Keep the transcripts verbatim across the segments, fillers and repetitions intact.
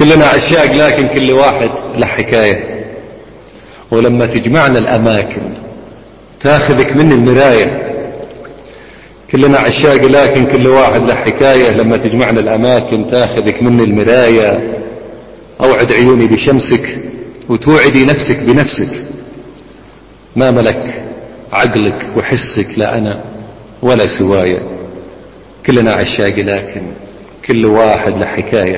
كلنا عشاق لكن كل واحد له حكاية. ولما تجمعنا الأماكن تاخذك من المراية. كلنا عشاق لكن كل واحد له حكاية. لما تجمعنا الأماكن تاخذك من المراية. أوعد عيوني بشمسك وتوعدي نفسك بنفسك. ما ملك عقلك وحسك لا أنا ولا سوايا. كلنا عشاق لكن كل واحد له حكاية.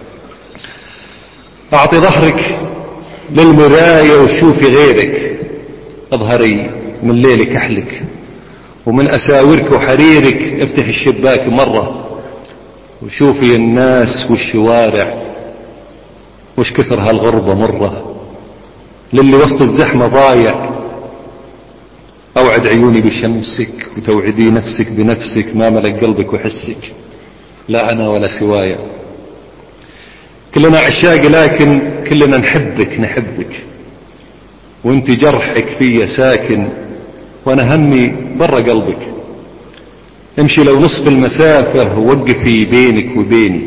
أعطي ظهرك للمراية وشوفي غيرك. اظهري من ليلك أحلك ومن أساورك وحريرك. افتح الشباك مرة وشوفي الناس والشوارع وش كثر هالغربة مرة. للي وسط الزحمة ضايع. أوعد عيوني بشمسك وتوعدي نفسك بنفسك. ما ملك قلبك وحسك لا أنا ولا سوايا. كلنا عشاق لكن كلنا نحبك نحبك. وانت جرحك في ساكن وانا همي برا قلبك. امشي لو نصف المسافة ووقفي بينك وبيني.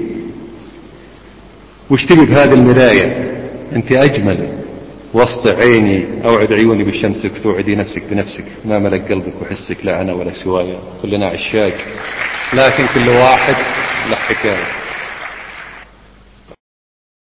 وش تبي بهذه المراية انت اجمل وسط عيني. اوعد عيوني بشمسك توعدي نفسك بنفسك. ما ملك قلبك وحسك لا انا ولا سوايا. كلنا عشاق لكن كل واحد له حكاية.